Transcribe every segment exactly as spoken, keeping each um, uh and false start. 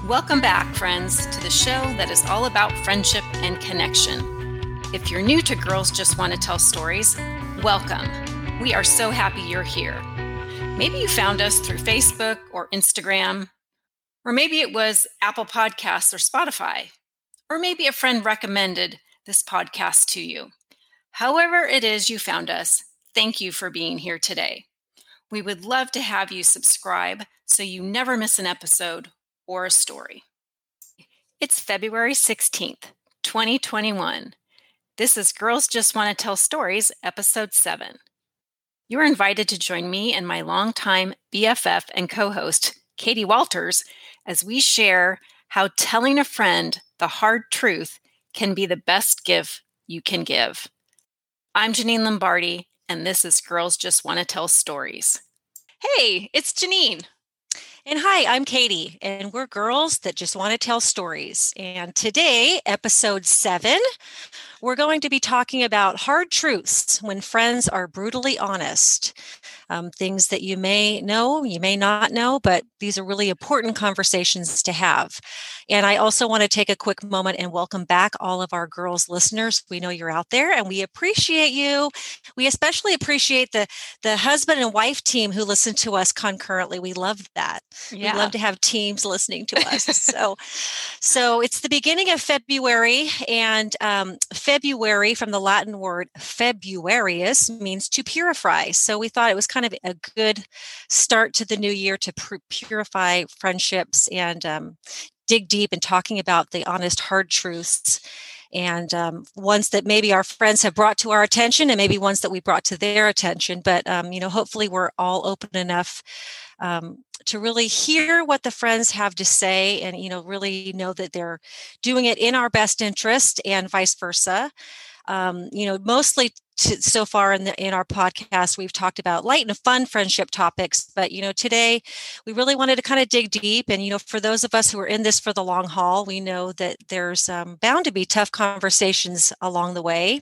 Welcome back, friends, to the show that is all about friendship and connection. If you're new to Girls Just Want to Tell Stories, welcome. We are so happy you're here. Maybe you found us through Facebook or Instagram, or maybe it was Apple Podcasts or Spotify, or maybe a friend recommended this podcast to you. However it is you found us, thank you for being here today. We would love to have you subscribe so you never miss an episode or a story. It's February sixteenth, twenty twenty-one. This is Girls Just Want to Tell Stories, Episode seven. You are invited to join me and my longtime B F F and co-host, Katie Walters, as we share how telling a friend the hard truth can be the best gift you can give. I'm Janine Lombardi, and this is Girls Just Want to Tell Stories. Hey, it's Janine. And hi, I'm Katie, and we're girls that just want to tell stories. And today, episode seven, we're going to be talking about hard truths when friends are brutally honest. Um, things that you may know, you may not know, but these are really important conversations to have. And I also want to take a quick moment and welcome back all of our girls listeners. We know you're out there and we appreciate you. We especially appreciate the, the husband and wife team who listen to us concurrently. We love that. Yeah. We love to have teams listening to us. so, so it's the beginning of February, and um, February from the Latin word Februarius means to purify. So we thought it was kind of a good start to the new year to pur- purify friendships and um, dig deep in talking about the honest, hard truths, and um, ones that maybe our friends have brought to our attention and maybe ones that we brought to their attention. But, um, you know, hopefully we're all open enough um, to really hear what the friends have to say and, you know, really know that they're doing it in our best interest and vice versa. Um, you know, mostly to, so far in the in our podcast, we've talked about light and fun friendship topics. But, you know, today we really wanted to kind of dig deep. And, you know, for those of us who are in this for the long haul, we know that there's um, bound to be tough conversations along the way.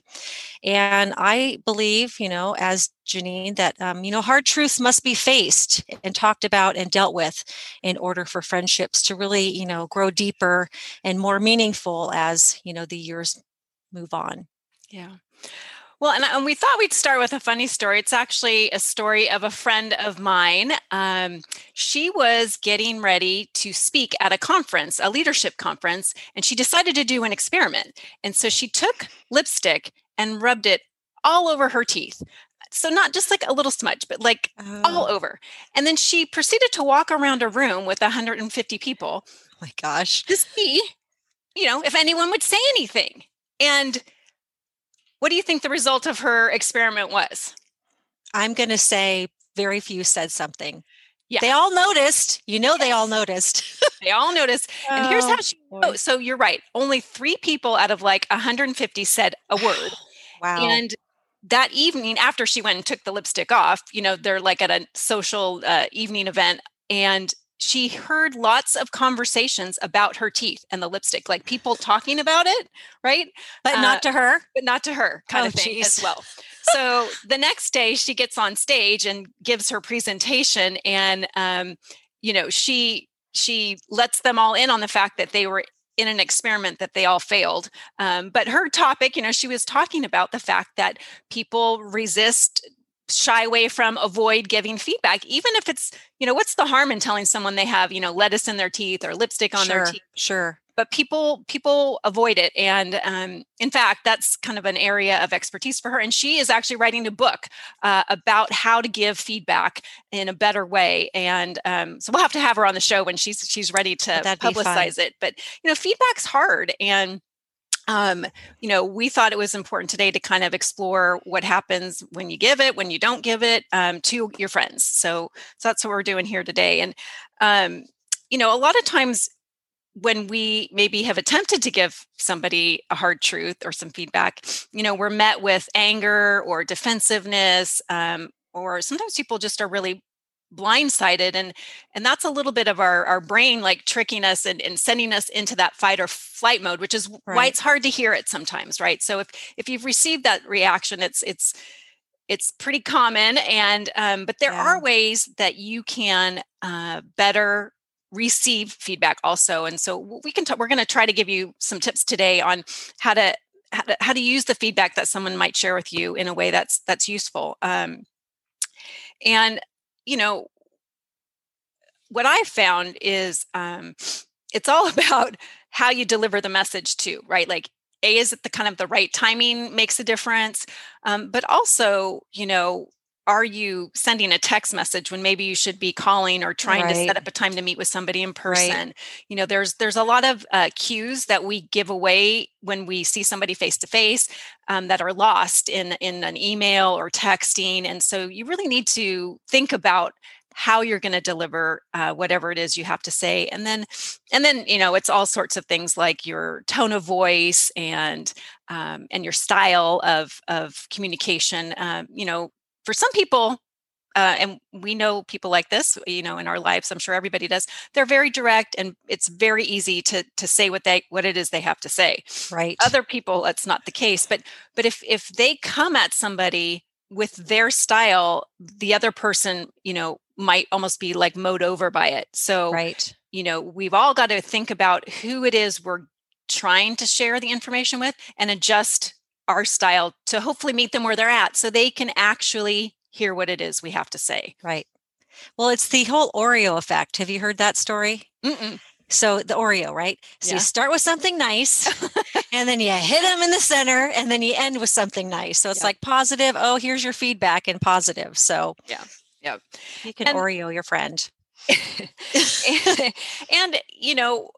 And I believe, you know, as Janine, that, um, you know, hard truths must be faced and talked about and dealt with in order for friendships to really, you know, grow deeper and more meaningful as, you know, the years move on. Yeah. Well, and, and we thought we'd start with a funny story. It's actually a story of a friend of mine. Um, she was getting ready to speak at a conference, a leadership conference, and she decided to do an experiment. And so she took lipstick and rubbed it all over her teeth. So not just like a little smudge, but like Oh. all over. And then she proceeded to walk around a room with one hundred fifty people. Oh my gosh. To see, you know, if anyone would say anything. And what do you think the result of her experiment was? I'm going to say very few said something. Yeah. They all noticed. You know, yes. They all noticed. They all noticed. Oh, and here's how she, oh, so you're right. Only three people out of like one hundred fifty said a word. Wow. And that evening, after she went and took the lipstick off, you know, they're like at a social uh, evening event, and she heard lots of conversations about her teeth and the lipstick, like people talking about it, right? But uh, not to her. But not to her, kind oh, of thing geez. as well. So the next day she gets on stage and gives her presentation, and, um, you know, she she lets them all in on the fact that they were in an experiment that they all failed. Um, but her topic, you know, she was talking about the fact that people resist, shy away from, avoid giving feedback, even if it's, you know, what's the harm in telling someone they have, you know, lettuce in their teeth or lipstick on sure, their teeth? Sure. But people people avoid it. And um, in fact, that's kind of an area of expertise for her. And she is actually writing a book uh, about how to give feedback in a better way. And um, so we'll have to have her on the show when she's she's ready to That'd publicize it. But, you know, feedback's hard. And Um, you know, we thought it was important today to kind of explore what happens when you give it, when you don't give it, um, to your friends. So, so that's what we're doing here today. And, um, you know, a lot of times when we maybe have attempted to give somebody a hard truth or some feedback, you know, we're met with anger or defensiveness, um, or sometimes people just are really blindsided, and and that's a little bit of our our brain like tricking us and, and sending us into that fight or flight mode, which is right. why it's hard to hear it sometimes, right? So if if you've received that reaction, it's it's it's pretty common, and um, but there yeah. are ways that you can uh, better receive feedback also. And so we can talk, we're going to try to give you some tips today on how to, how to, how to use the feedback that someone might share with you in a way that's, that's useful. Um, and, you know, what I've found is um, it's all about how you deliver the message too, right? Like, A, is it the kind of the right timing makes a difference. Um, but also, you know, are you sending a text message when maybe you should be calling or trying Right. to set up a time to meet with somebody in person? Right. You know, there's there's a lot of uh, cues that we give away when we see somebody face to face that are lost in in an email or texting. And so you really need to think about how you're going to deliver uh, whatever it is you have to say. And then, and then, you know, it's all sorts of things like your tone of voice and, um, and your style of, of communication. Um, you know, for some people, uh, and we know people like this, you know, in our lives, I'm sure everybody does, they're very direct and it's very easy to, to say what they, what it is they have to say. Right. Other people, that's not the case. But, but if, if they come at somebody with their style, the other person, you know, might almost be like mowed over by it. So, right. you know, we've all got to think about who it is we're trying to share the information with and adjust our style to hopefully meet them where they're at so they can actually hear what it is we have to say. Right. Well, it's the whole Oreo effect. Have you heard that story? Mm-mm. So the Oreo, right? So Yeah. you start with something nice and then you hit them in the center and then you end with something nice. So it's Yeah. like positive. Oh, here's your feedback and positive. So yeah, yeah, you can and, Oreo your friend. and, and, you know,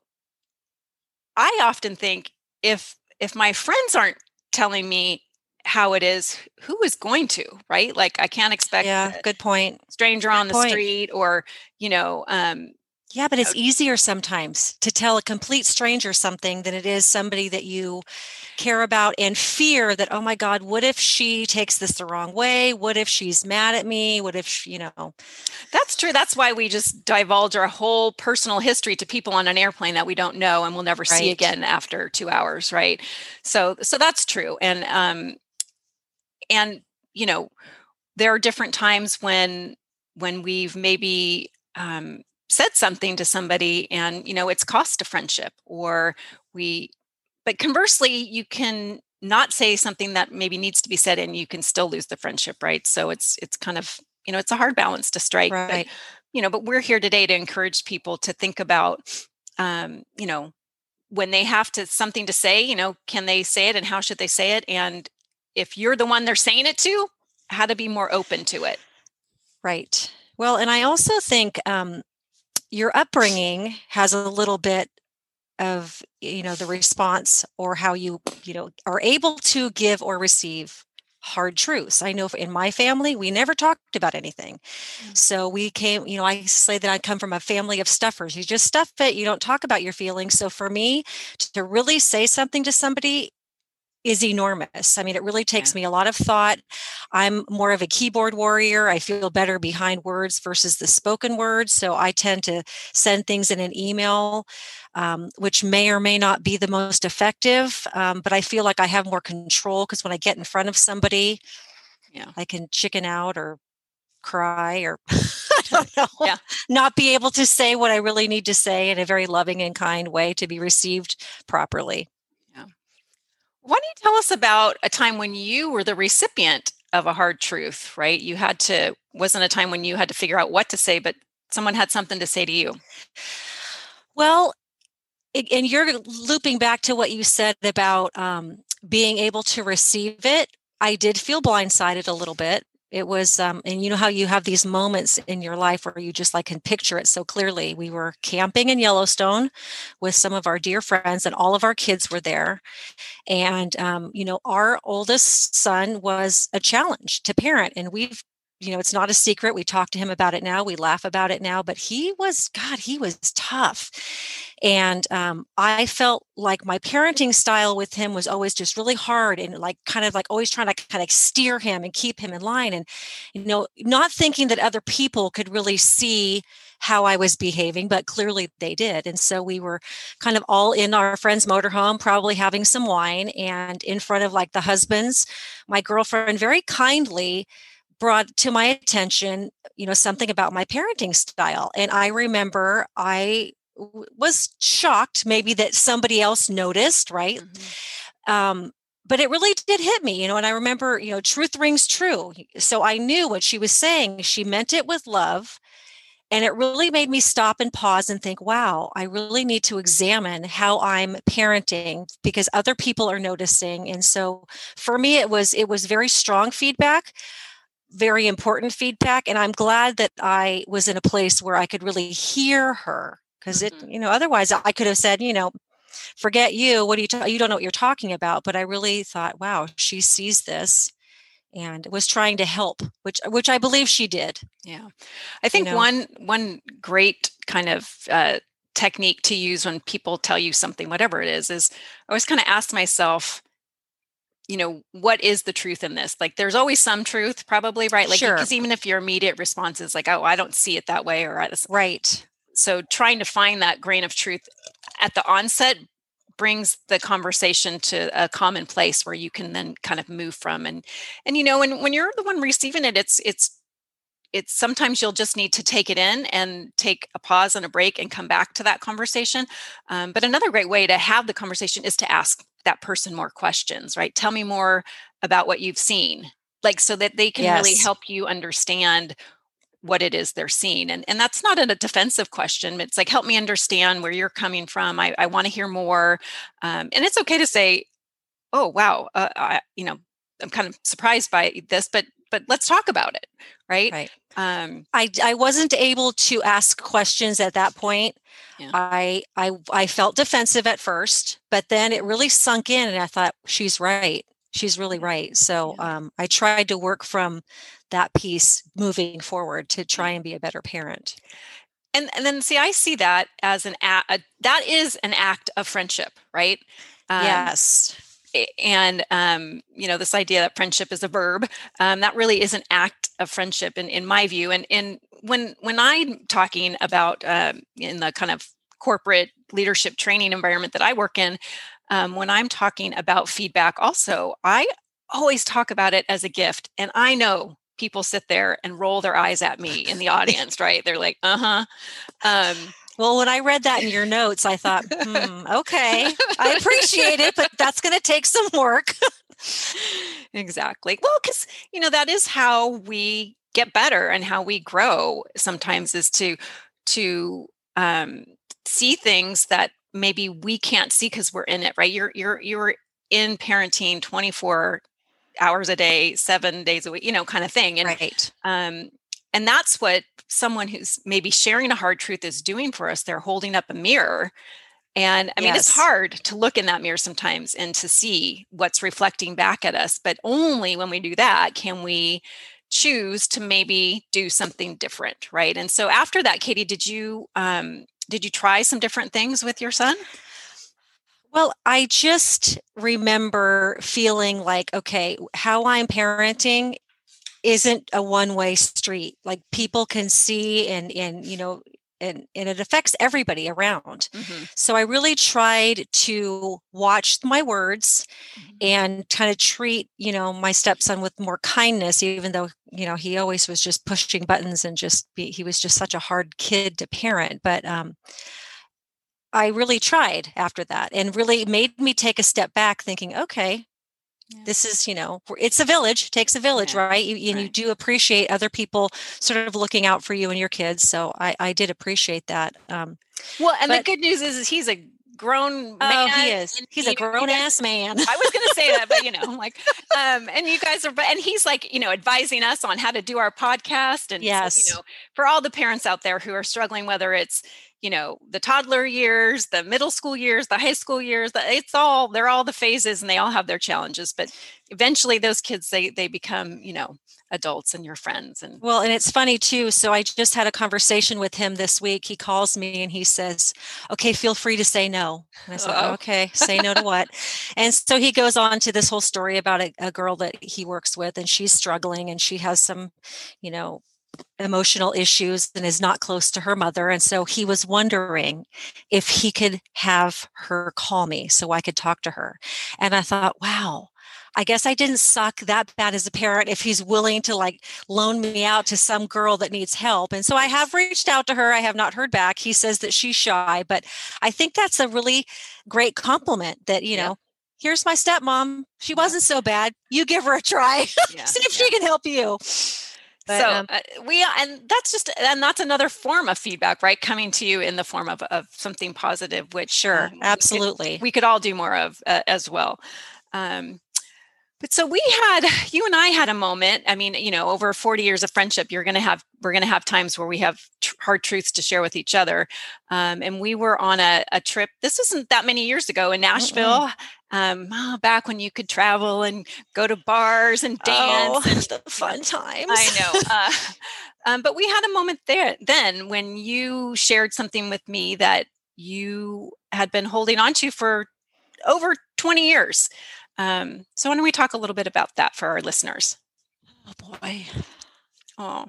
I often think if, if my friends aren't telling me how it is, who is going to, right? Like I can't expect yeah, good point. stranger good on the point. street or, you know, um, yeah, but it's easier sometimes to tell a complete stranger something than it is somebody that you care about and fear that, oh my God, what if she takes this the wrong way? What if she's mad at me? What if, she, you know. That's true. That's why we just divulge our whole personal history to people on an airplane that we don't know and we'll never right. see again after two hours, right? So, so that's true. And, um, and, you know, there are different times when, when we've maybe, um, said something to somebody and, you know, it's cost a friendship or we, but conversely, you can not say something that maybe needs to be said and you can still lose the friendship, right? So it's, it's kind of, you know, it's a hard balance to strike, right. but, you know, but we're here today to encourage people to think about, um, you know, when they have to something to say, you know, can they say it and how should they say it? And if you're the one they're saying it to, how to be more open to it. Right. Well, and I also think, um, your upbringing has a little bit of, you know, the response or how you, you know, are able to give or receive hard truths. I know in my family, we never talked about anything. Mm-hmm. So we came, you know, I say that I come from a family of stuffers. You just stuff it. You don't talk about your feelings. So for me to really say something to somebody is enormous. I mean, it really takes yeah. me a lot of thought. I'm more of a keyboard warrior. I feel better behind words versus the spoken words. So I tend to send things in an email, um, which may or may not be the most effective. Um, but I feel like I have more control because when I get in front of somebody, yeah. I can chicken out or cry or I don't know, yeah. not be able to say what I really need to say in a very loving and kind way to be received properly. Why don't you tell us about a time when you were the recipient of a hard truth, right? You had to, wasn't a time when you had to figure out what to say, but someone had something to say to you. Well, it, and you're looping back to what you said about um, being able to receive it. I did feel blindsided a little bit. It was, um, and you know how you have these moments in your life where you just like can picture it so clearly. We were camping in Yellowstone with some of our dear friends and all of our kids were there. And, um, you know, our oldest son was a challenge to parent and we've, you know, it's not a secret. We talk to him about it now. We laugh about it now, but he was, God, he was tough. And um, I felt like my parenting style with him was always just really hard and like kind of like always trying to kind of steer him and keep him in line. And, you know, not thinking that other people could really see how I was behaving, but clearly they did. And so we were kind of all in our friend's motorhome, probably having some wine and in front of like the husbands, my girlfriend very kindly brought to my attention, you know, something about my parenting style. And I remember I w- was shocked maybe that somebody else noticed, right? Mm-hmm. Um, but it really did hit me, you know, and I remember, you know, truth rings true. So I knew what she was saying. She meant it with love. And it really made me stop and pause and think, wow, I really need to examine how I'm parenting because other people are noticing. And so for me, it was it was very strong feedback, very important feedback. And I'm glad that I was in a place where I could really hear her. Because it, Mm-hmm. you know, otherwise I could have said, you know, forget you. What do you, ta- you don't know what you're talking about. But I really thought, wow, she sees this and was trying to help, which which I believe she did. Yeah. I You think know, one one great kind of uh, technique to use when people tell you something, whatever it is, is I always kind of ask myself, you know, what is the truth in this? Like, there's always some truth, probably, right? Like, sure, because even if your immediate response is like, oh, I don't see it that way, or I- right. so trying to find that grain of truth at the onset brings the conversation to a common place where you can then kind of move from. And and you know, when when you're the one receiving it, it's it's it's sometimes you'll just need to take it in and take a pause and a break and come back to that conversation. Um, but another great way to have the conversation is to ask that person more questions, right? Tell me more about what you've seen, like so that they can really Yes. help you understand what it is they're seeing. And, and that's not a defensive question. It's like, help me understand where you're coming from. I, I want to hear more. Um, and it's okay to say, oh, wow, uh, I, you know, I'm kind of surprised by this, but but let's talk about it, right? Right. Um, I I wasn't able to ask questions at that point. yeah, I I I felt defensive at first, but then it really sunk in and I thought she's right. She's really yeah, right. So yeah, um, I tried to work from that piece moving forward to yeah. try and be a better parent. And and then see, I see that as an act. A, that is an act of friendship, right? Um, Yes. a- and um, you know, this idea that friendship is a verb, um, that really is an act of friendship, in in my view. And and when when I'm talking about um, in the kind of corporate leadership training environment that I work in, um, when I'm talking about feedback, also, I always talk about it as a gift. And I know people sit there and roll their eyes at me in the audience, right? They're like, uh huh. Um, Well, when I read that in your notes, I thought, hmm, okay, I appreciate it, but that's going to take some work. exactly. Well, because, you know, that is how we get better and how we grow sometimes is to, to, um, see things that maybe we can't see because we're in it, right? You're, you're, you're in parenting twenty-four hours a day, seven days a week, you know, kind of thing. And, Right. um, and that's what someone who's maybe sharing a hard truth is doing for us. They're holding up a mirror. And I mean, it's Yes. hard to look in that mirror sometimes and to see what's reflecting back at us. But only when we do that can we choose to maybe do something different, right? And so after that, Katie, did you um, did you try some different things with your son? Well, I just remember feeling like, okay, how I'm parenting isn't a one-way street. Like people can see and and you know and and it affects everybody around. Mm-hmm. So I really tried to watch my words Mm-hmm. and kind of treat, you know, my stepson with more kindness, even though, you know, he always was just pushing buttons and just be, he was just such a hard kid to parent. But um I really tried after that and really made me take a step back thinking, okay, Yeah. this is, you know, it's a village, it takes a village, Yeah. right? You, and you Right. do appreciate other people sort of looking out for you and your kids. So I, I did appreciate that. Um, Well, and the but good news is, is he's a grown man, oh, he is. and He's a you know, you grown guys. ass man. I was going to say that, but you know, like, um, and you guys are, and he's like, you know, advising us on how to do our podcast. And so, you Yes. know, for all the parents out there who are struggling, whether it's, you know, the toddler years, the middle school years, the high school years, the, it's all, they're all the phases and they all have their challenges, but eventually those kids, they, they become, you know, adults and your friends. And Well, and it's funny too. So I just had a conversation with him this week. He calls me and he says, okay, feel free to say no. And I said, oh, okay, say no to what? And so he goes on to this whole story about a, a girl that he works with and she's struggling and she has some, you know, emotional issues and is not close to her mother. And so he was wondering if he could have her call me so I could talk to her. And I thought, wow, I guess I didn't suck that bad as a parent if he's willing to like loan me out to some girl that needs help. And so I have reached out to her. I have not heard back. He says that she's shy, but I think that's a really great compliment that, you Yep. know, here's my stepmom. She Yep. wasn't so bad. You give her a try. Yeah. See if Yeah. she can help you. But, so um, uh, we and that's just and that's another form of feedback, right? Coming to you in the form of, of something positive, which sure, um, absolutely, we could, we could all do more of uh, as well. Um, but so we had, you and I had a moment. I mean, you know, over forty years of friendship, you're going to have, we're going to have times where we have tr- hard truths to share with each other. Um, and we were on a, a trip. This wasn't that many years ago in Nashville. Mm-mm. Um, oh, back when you could travel and go to bars and dance. Oh, and the fun times. I know. Uh, um, but we had a moment there then when you shared something with me that you had been holding on to for over twenty years. Um, so why don't we talk a little bit about that for our listeners? Oh boy. Oh,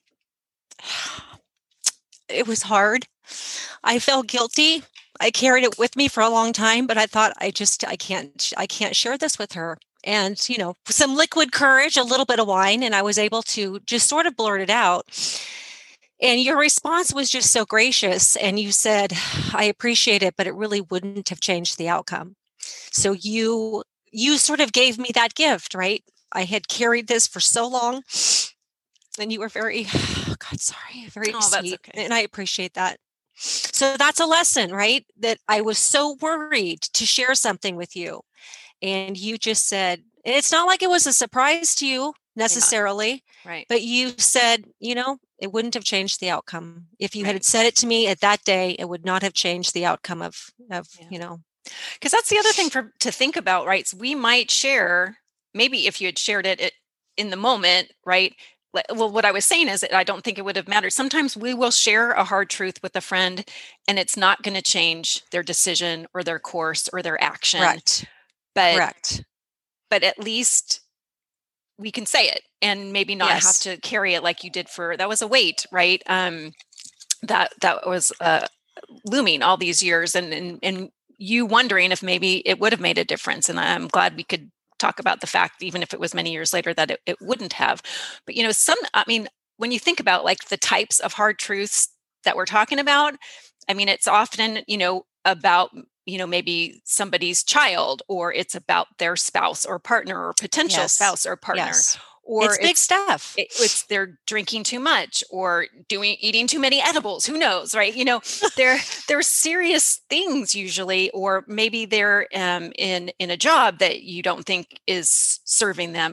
it was hard. I felt guilty. I carried it with me for a long time, but I thought I just, I can't, I can't share this with her. And, you know, some liquid courage, a little bit of wine, and I was able to just sort of blurt it out. And your response was just so gracious. And you said, I appreciate it, but it really wouldn't have changed the outcome. So you, you sort of gave me that gift, right? I had carried this for so long. And you were very, oh God, sorry, very oh, sweet. That's okay. And I appreciate that. So that's a lesson, right? That I was so worried to share something with you. And you just said, and it's not like it was a surprise to you necessarily, yeah. Right? But you said, you know, it wouldn't have changed the outcome. If you right. had said it to me at that day, it would not have changed the outcome of, of yeah. you know. Because that's the other thing for to think about, right? So we might share, maybe if you had shared it, it in the moment, right? Well, what I was saying is that I don't think it would have mattered. Sometimes we will share a hard truth with a friend and it's not going to change their decision or their course or their action. Correct. But, Correct. But at least we can say it and maybe not yes. have to carry it like you did for, that was a weight, right? Um, that, that was uh, looming all these years and, and, and you wondering if maybe it would have made a difference. And I'm glad we could talk about the fact, even if it was many years later, that it, it wouldn't have. But, you know, some, I mean, when you think about like the types of hard truths that we're talking about, I mean, it's often, you know, about, you know, maybe somebody's child, or it's about their spouse or partner or potential yes. spouse or partner. Yes. Or it's, it's big stuff. It, it's they're drinking too much or doing eating too many edibles. Who knows, right? You know, they're they're serious things usually, or maybe they're um, in in a job that you don't think is serving them.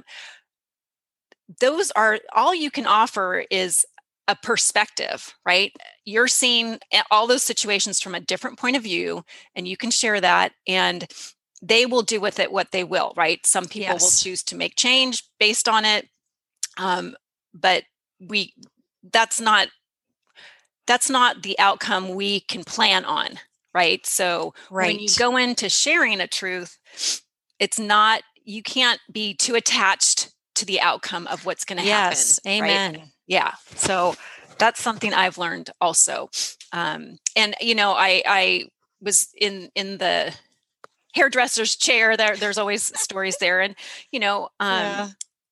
Those are all you can offer is a perspective, right? You're seeing all those situations from a different point of view, and you can share that and. They will do with it what they will, right? Some people yes. will choose to make change based on it. Um, but we, that's not, that's not the outcome we can plan on, right? So right. when you go into sharing a truth, it's not, you can't be too attached to the outcome of what's going to yes. happen. Amen. Right? Yeah. So that's something I've learned also. Um, and, you know, I, I was in, in the, hairdresser's chair there there's always stories there, and you know um yeah.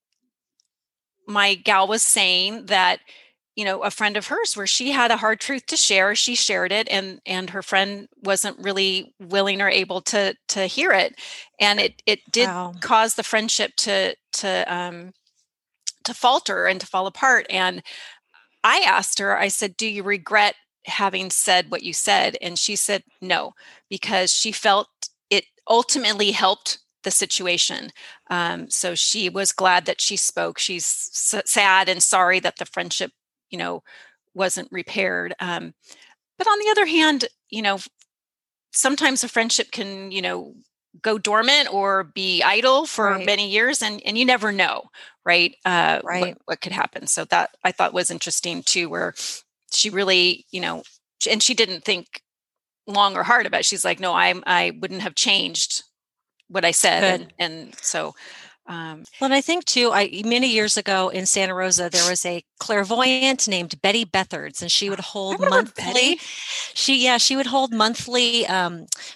my gal was saying that you know a friend of hers where she had a hard truth to share, she shared it, and and her friend wasn't really willing or able to to hear it, and it it did wow. cause the friendship to to um to falter and to fall apart. And I asked her, I said, do you regret having said what you said? And she said no, because she felt it ultimately helped the situation. Um, so she was glad that she spoke. She's s- sad and sorry that the friendship, you know, wasn't repaired. Um, but on the other hand, you know, sometimes a friendship can, you know, go dormant or be idle for right. many years, and, and you never know, right? Uh, right. What, what could happen. So that I thought was interesting too, where she really, you know, and she didn't think long or hard about it. She's like, no, I I wouldn't have changed what I said. And, and so. Um, well, and I think too, I many years ago in Santa Rosa, there was a clairvoyant named Betty Bethards, and she would hold monthly. She, yeah, she would hold monthly um,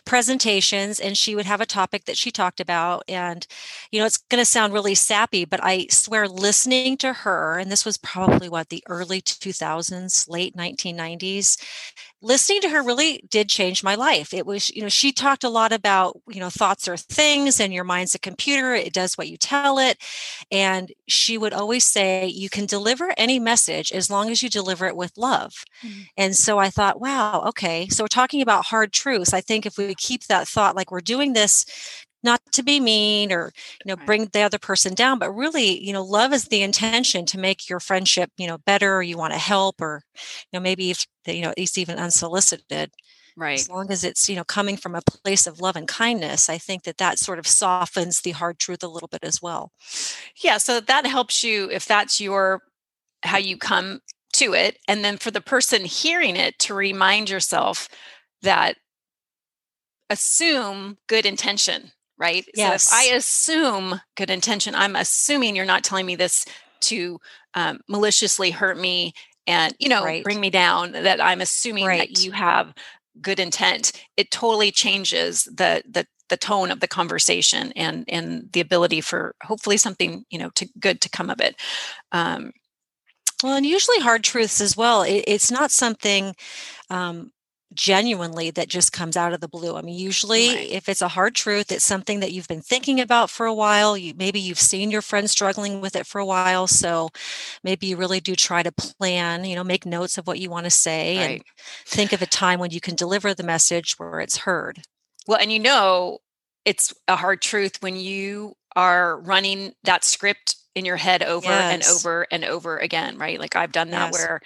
presentations, and she would have a topic that she talked about. And, you know, it's going to sound really sappy, but I swear listening to her, and this was probably what, the early two thousands, late nineteen nineties, listening to her really did change my life. It was, you know, she talked a lot about, you know, thoughts are things and your mind's a computer. It does what you tell it. And she would always say, you can deliver any message as long as you deliver it with love. Mm-hmm. And so I thought, wow, okay. So we're talking about hard truths. I think if we keep that thought, like we're doing this not to be mean or, you know, Right. bring the other person down, but really, you know, love is the intention to make your friendship, you know, better, or you want to help, or, you know, maybe if, you know, it's even unsolicited. Right. As long as it's, you know, coming from a place of love and kindness, I think that that sort of softens the hard truth a little bit as well. Yeah. So that helps you if that's your, how you come to it. And then for the person hearing it to remind yourself that assume good intention. Right? Yes. So if I assume good intention, I'm assuming you're not telling me this to um, maliciously hurt me and, you know, right. bring me down, that I'm assuming right. that you have good intent. It totally changes the, the, the tone of the conversation and, and the ability for hopefully something, you know, to good to come of it. Um, well, and usually hard truths as well. It, it's not something, um, genuinely that just comes out of the blue. I mean, usually right. if it's a hard truth, it's something that you've been thinking about for a while. You maybe you've seen your friend struggling with it for a while. So maybe you really do try to plan, you know, make notes of what you want to say right. and think of a time when you can deliver the message where it's heard. Well, and you know, it's a hard truth when you are running that script in your head over yes. and over and over again, right? Like I've done that yes. where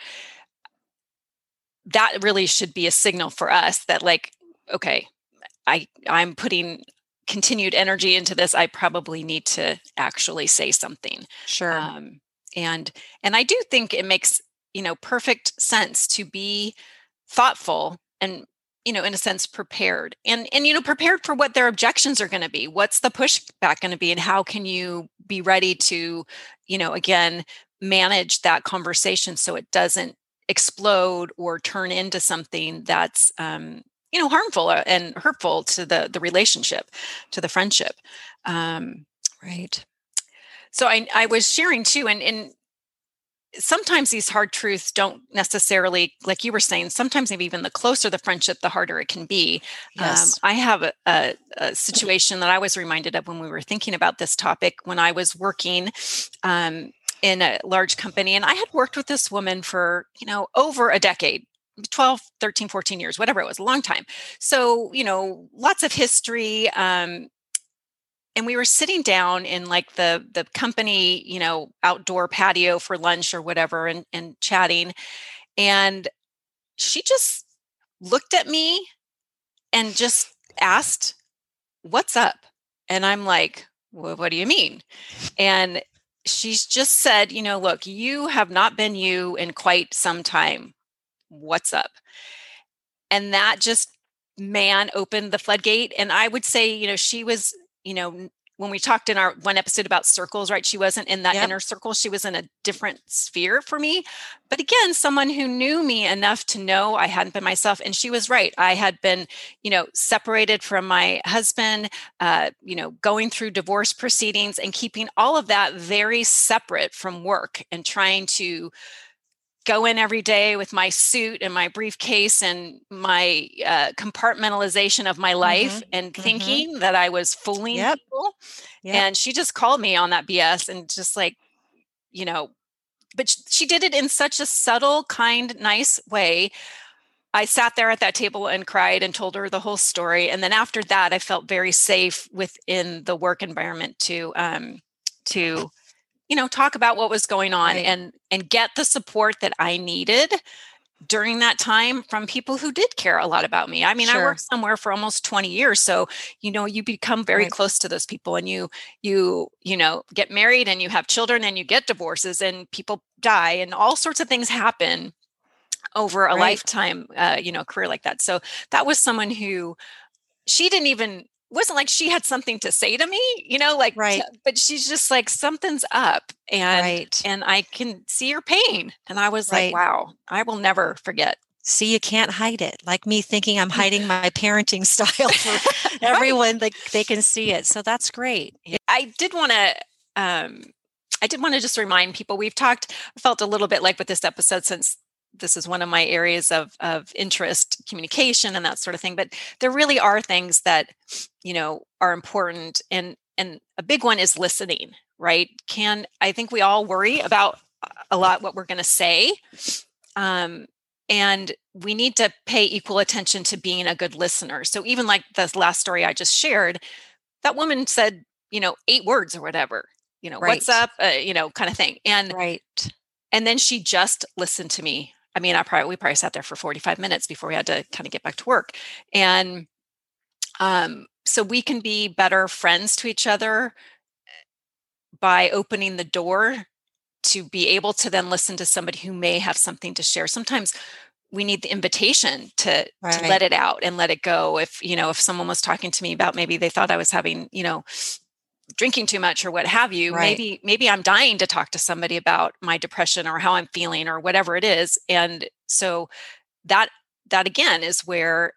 that really should be a signal for us that like, okay, I, I'm putting continued energy into this. I probably need to actually say something. Sure. Um, and, and I do think it makes, you know, perfect sense to be thoughtful and, you know, in a sense, prepared and, and, you know, prepared for what their objections are going to be. What's the pushback going to be? And how can you be ready to, you know, again, manage that conversation so it doesn't explode or turn into something that's, um, you know, harmful and hurtful to the, the relationship, to the friendship. Um, right. So I, I was sharing too, and, and sometimes these hard truths don't necessarily, like you were saying, sometimes maybe even the closer the friendship, the harder it can be. Yes. Um, I have a, a, a situation that I was reminded of when we were thinking about this topic when I was working, um, in a large company. And I had worked with this woman for, you know, over a decade, twelve, thirteen, fourteen years, whatever it was, a long time. So, you know, lots of history. Um, and we were sitting down in like the, the company, you know, outdoor patio for lunch or whatever, and, and chatting. And she just looked at me and just asked, "What's up?" And I'm like, well, what do you mean? And she's just said, you know, look, you have not been you in quite some time. What's up? And that just, man, opened the floodgate. And I would say, you know, she was, you know, when we talked in our one episode about circles, right? She wasn't in that yep. inner circle. She was in a different sphere for me. But again, someone who knew me enough to know I hadn't been myself. And she was right. I had been, you know, separated from my husband, uh, you know, going through divorce proceedings and keeping all of that very separate from work and trying to go in every day with my suit and my briefcase and my uh, compartmentalization of my life mm-hmm. and thinking mm-hmm. that I was fooling yep. people. Yep. And she just called me on that B S and just like, you know, but she did it in such a subtle, kind, nice way. I sat there at that table and cried and told her the whole story. And then after that, I felt very safe within the work environment to, um, to, you know, talk about what was going on right. and, and get the support that I needed during that time from people who did care a lot about me. I mean, sure. I worked somewhere for almost twenty years. So, you know, you become very right. close to those people and you, you, you know, get married and you have children and you get divorces and people die and all sorts of things happen over a right. lifetime, uh, you know, career like that. So that was someone who she didn't even, wasn't like she had something to say to me, you know, like, right. but she's just like, something's up and, right. and I can see your pain. And I was right. like, wow, I will never forget See, you can't hide it. Like me thinking I'm hiding my parenting style for everyone, like they can see it. So that's great. Yeah. I did want to, um, I did want to just remind people, we've talked, felt a little bit like with this episode, since this is one of my areas of, of interest, communication and that sort of thing, but there really are things that, you know, are important. And, and a big one is listening, right? Can, I think we all worry about a lot what we're going to say. Um, And we need to pay equal attention to being a good listener. So even like the last story I just shared, that woman said, you know, eight words or whatever, you know, Right. what's up, uh, you know, kind of thing. And, Right. and then she just listened to me. I mean, I probably, we probably sat there for forty-five minutes before we had to kind of get back to work. And um, so we can be better friends to each other by opening the door to be able to then listen to somebody who may have something to share. Sometimes we need the invitation to, Right. to let it out and let it go. If, you know, if someone was talking to me about, maybe they thought I was having, you know, drinking too much or what have you, Right. maybe, maybe I'm dying to talk to somebody about my depression or how I'm feeling or whatever it is. And so that, that again is where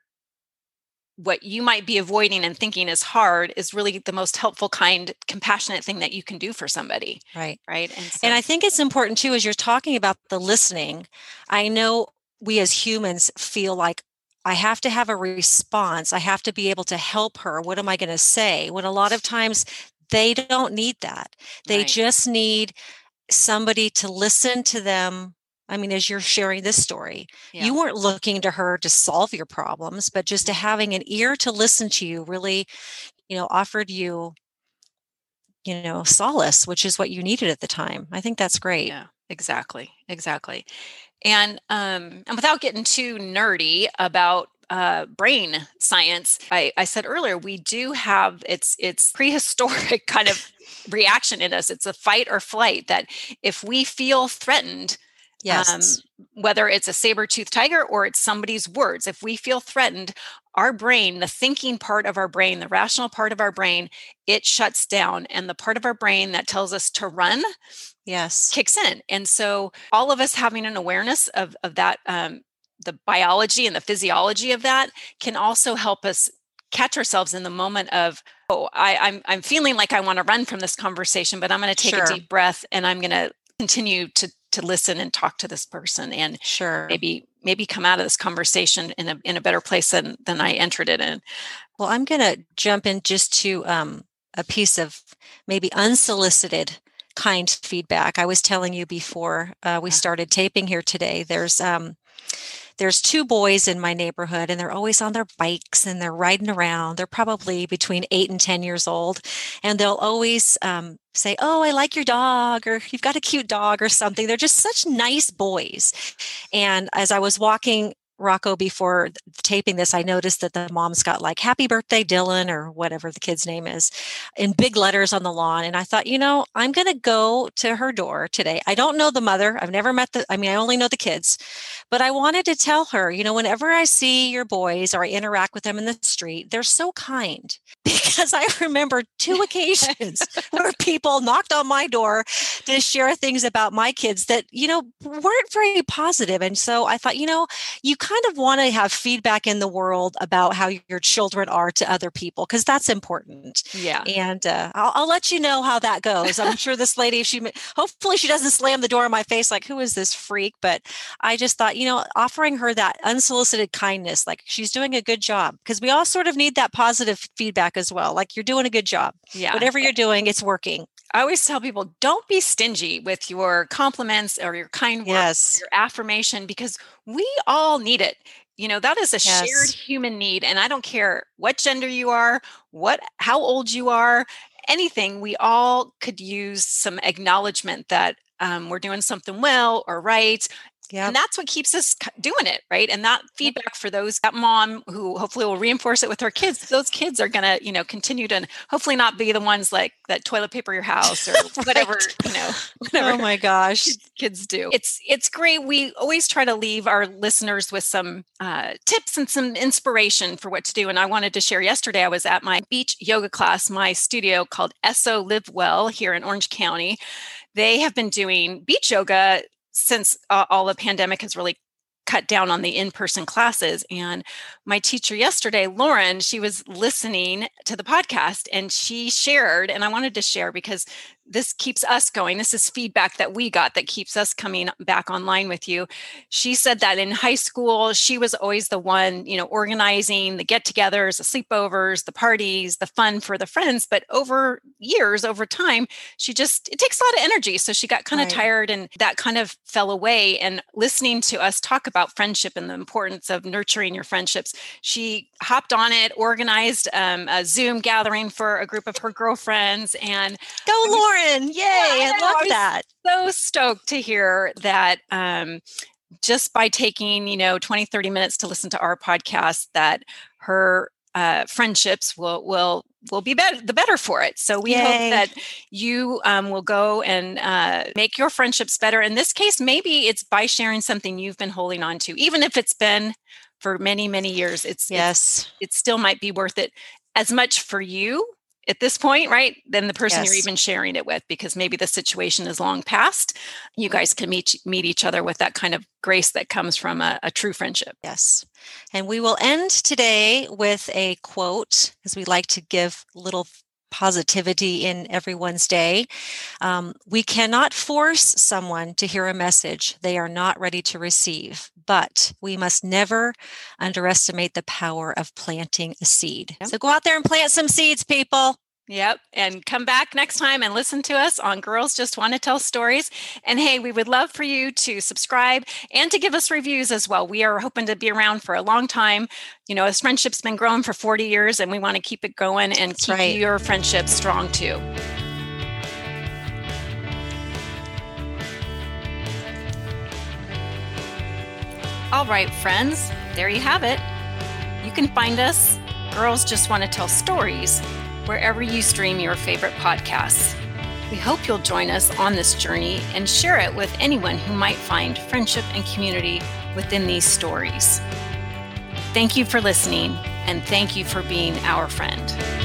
what you might be avoiding and thinking is hard is really the most helpful, kind, compassionate thing that you can do for somebody. Right. Right. And, so, and I think it's important too, as you're talking about the listening, I know we as humans feel like I have to have a response. I have to be able to help her. What am I going to say? When a lot of times they don't need that. They right. just need somebody to listen to them. I mean, as you're sharing this story, Yeah. you weren't looking to her to solve your problems, but just to having an ear to listen to you really, you know, offered you, you know, solace, which is what you needed at the time. I think that's great. Yeah, exactly. Exactly. And um, and without getting too nerdy about uh, brain science, I, I said earlier, we do have it's it's prehistoric kind of reaction in us. It's a fight or flight that if we feel threatened, Yes. um, whether it's a saber-toothed tiger or it's somebody's words, if we feel threatened, our brain, the thinking part of our brain, the rational part of our brain, it shuts down. And the part of our brain that tells us to run, yes, kicks in. And so all of us having an awareness of, of that, um, the biology and the physiology of that can also help us catch ourselves in the moment of, oh, I, I'm, I'm feeling like I want to run from this conversation, but I'm going to take Sure. a deep breath and I'm going to continue to to listen and talk to this person and Sure. maybe maybe come out of this conversation in a in a better place than than I entered it in. Well, I'm going to jump in just to um, a piece of maybe unsolicited kind feedback. I was telling you before uh, we started taping here today, there's um, there's two boys in my neighborhood and they're always on their bikes and they're riding around. They're probably between eight and ten years old. And they'll always um, say, oh, I like your dog, or you've got a cute dog or something. They're just such nice boys. And as I was walking Rocco before taping this, I noticed that the mom's got like happy birthday Dylan or whatever the kid's name is in big letters on the lawn. And I thought, you know, I'm going to go to her door today. I don't know the mother. I've never met the, I mean, I only know the kids, but I wanted to tell her, you know, whenever I see your boys or I interact with them in the street, they're so kind. Because I remember two occasions where people knocked on my door to share things about my kids that, you know, weren't very positive. And so I thought, you know, you kind of want to have feedback in the world about how your children are to other people, because that's important. Yeah. And uh, I'll, I'll let you know how that goes. I'm sure this lady, she hopefully she doesn't slam the door in my face like, who is this freak? But I just thought, you know, offering her that unsolicited kindness, like she's doing a good job, because we all sort of need that positive feedback as well. Like, you're doing a good job. Yeah. Whatever you're doing, it's working. I always tell people, don't be stingy with your compliments or your kind words, yes. your affirmation, because we all need it. You know, that is a yes. shared human need. And I don't care what gender you are, what, how old you are, anything, we all could use some acknowledgement that um, we're doing something well or right. Yep. And that's what keeps us doing it, right? And that feedback for those, that mom who hopefully will reinforce it with her kids, those kids are going to, you know, continue to hopefully not be the ones like that toilet paper your house or whatever, right. you know, whatever. Oh my gosh. Kids, kids do. It's, it's great. We always try to leave our listeners with some uh, tips and some inspiration for what to do. And I wanted to share yesterday, I was at my beach yoga class, my studio called Esso Live Well here in Orange County. They have been doing beach yoga since uh, all the pandemic has really cut down on the in-person classes. And my teacher yesterday, Lauren, she was listening to the podcast and she shared, and I wanted to share because this keeps us going. This is feedback that we got that keeps us coming back online with you. She said that in high school, she was always the one, you know, organizing the get-togethers, the sleepovers, the parties, the fun for the friends. But over years, over time, she just, it takes a lot of energy. So she got kind of Right. tired and that kind of fell away. And listening to us talk about friendship and the importance of nurturing your friendships, she hopped on it, organized um, a Zoom gathering for a group of her girlfriends. And Go, Lauren. Yay. Yeah, I I know. love I was that. so stoked to hear that um, just by taking, you know, twenty, thirty minutes to listen to our podcast, that her uh, friendships will will will be better, the better for it. So we Yay. hope that you um, will go and uh, make your friendships better. In this case, maybe it's by sharing something you've been holding on to, even if it's been for many, many years. It's Yes. it's, it still might be worth it as much for you at this point, right? Than the person Yes. you're even sharing it with, because maybe the situation is long past. You guys can meet meet each other with that kind of grace that comes from a, a true friendship. Yes. And we will end today with a quote, as we like to give little positivity in everyone's day. Um, we cannot force someone to hear a message they are not ready to receive, but we must never underestimate the power of planting a seed. Yep. So go out there and plant some seeds, people. Yep. And come back next time and listen to us on Girls Just Want to Tell Stories. And hey, we would love for you to subscribe and to give us reviews as well. We are hoping to be around for a long time. You know, this friendship's been growing for forty years and we want to keep it going and That's keep right. your friendship strong too. All right, friends, there you have it. You can find us, Girls Just Want to Tell Stories, wherever you stream your favorite podcasts. We hope you'll join us on this journey and share it with anyone who might find friendship and community within these stories. Thank you for listening, and thank you for being our friend.